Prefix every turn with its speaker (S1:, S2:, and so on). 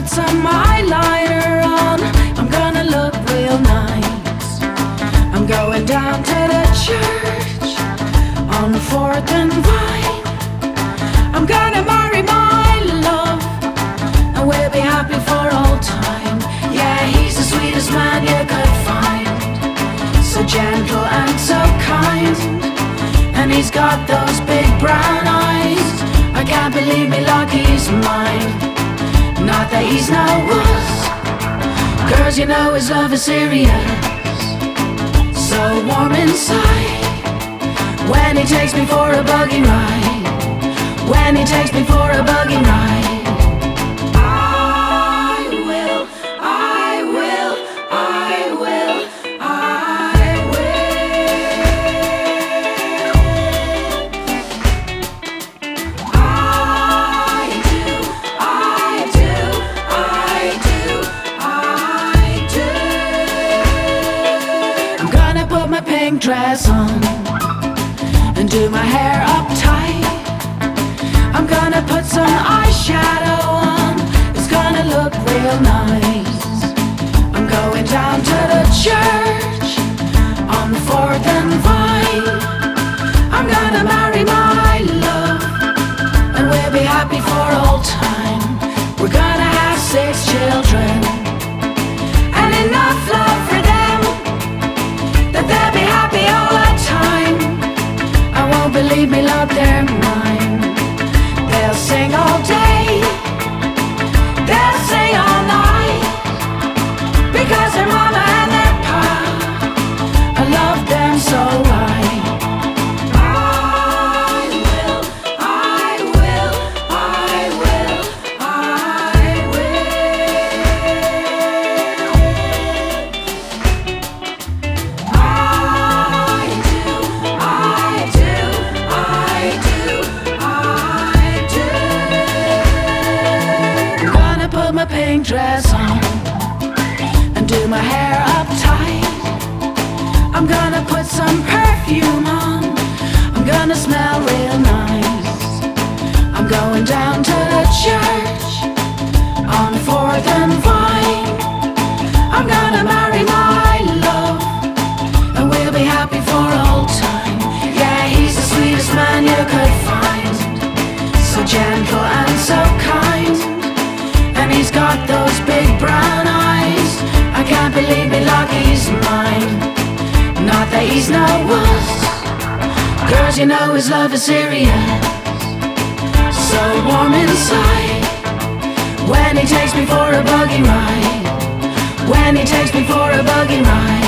S1: put some eyeliner on. I'm gonna look real nice. I'm going down to the church on 4th and Vine. I'm gonna marry my love, and we'll be happy for all time. Yeah, he's the sweetest man you could find, so gentle and so kind, and he's got those big brown eyes. I can't believe me luck, he's mine. Not that he's no wuss, girls, you know his love is serious. So warm inside when he takes me for a buggy ride. When he takes me for a buggy ride. Pink dress on and do my hair up tight. I'm gonna put some eyeshadow on. It's gonna look real nice. I'm going down to the church on 4th and Vine. I'm gonna marry my love, and we'll be happy for all time. We're gonna have 6 children and enough love for them, that they'll be happy all the time. I won't believe me, love, they're mine. They'll sing all day, they'll sing all night, because their mama and their pa, I love them so right. Pink dress on and do my hair up tight. I'm gonna put some perfume on. I'm gonna smell real nice. I'm going down to the church on 4th and Vine. I'm gonna marry my love, and we'll be happy for all time. Yeah, he's the sweetest man you could find, so gentle and so kind, and he's got those big brown eyes. I can't believe me luck, he's mine. Not that he's no wuss, girls, you know his love is serious. So warm inside when he takes me for a buggy ride. When he takes me for a buggy ride.